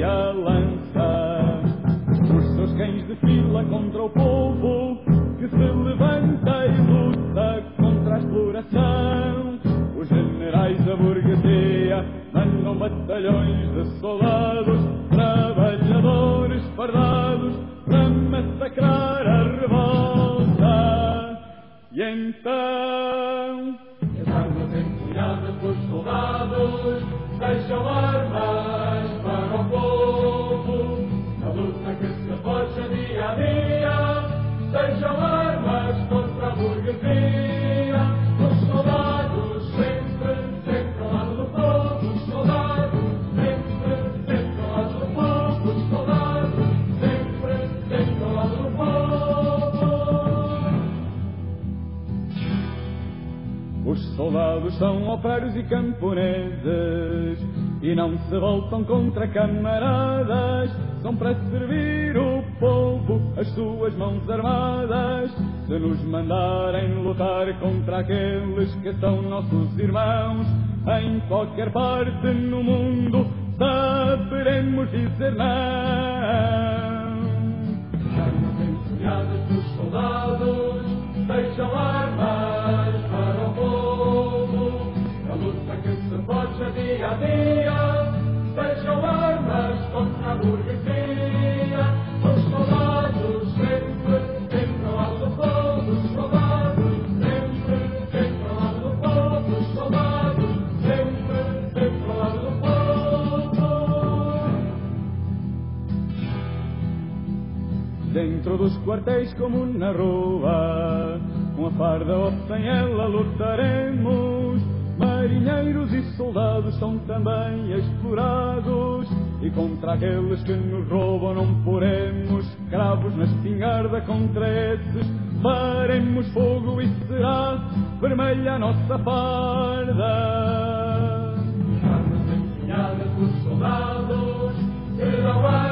e a lança. Os seus cães de fila contra o povo que se levanta e luta contra a exploração. Os generais da burguesia mandam batalhões de soldados, trabalhadores fardados, para massacrar a revolta. E então as armas empunhadas pelos soldados sejam armas para o povo. Na luta que se forja dia a dia, sejam armas contra a burguesia. Os soldados sempre, sempre ao lado do povo. Os soldados sempre, sempre ao lado do povo. Os soldados sempre, sempre ao lado do povo. os soldados são operários e camponeses e não se voltam contra camaradas. São para servir o povo as suas mãos armadas. Se nos mandarem lutar contra aqueles que são nossos irmãos, em qualquer parte no mundo saberemos dizer não. Armas empunhadas dos soldados sejam armas para o povo. Na luta que se forja dia a dia, sejam armas contra a burguesia. Os soldados sempre, sempre ao lado do povo. Os soldados sempre, sempre ao lado do povo. Os soldados sempre, sempre ao lado do povo. Dentro dos quartéis como na rua, com a farda ou sem ela lutaremos. Marinheiros e soldados são também explorados, e contra aqueles que nos roubam não poremos cravos na espingarda. Contra esses faremos fogo e será vermelha a nossa farda. Armas empunhadas dos soldados serão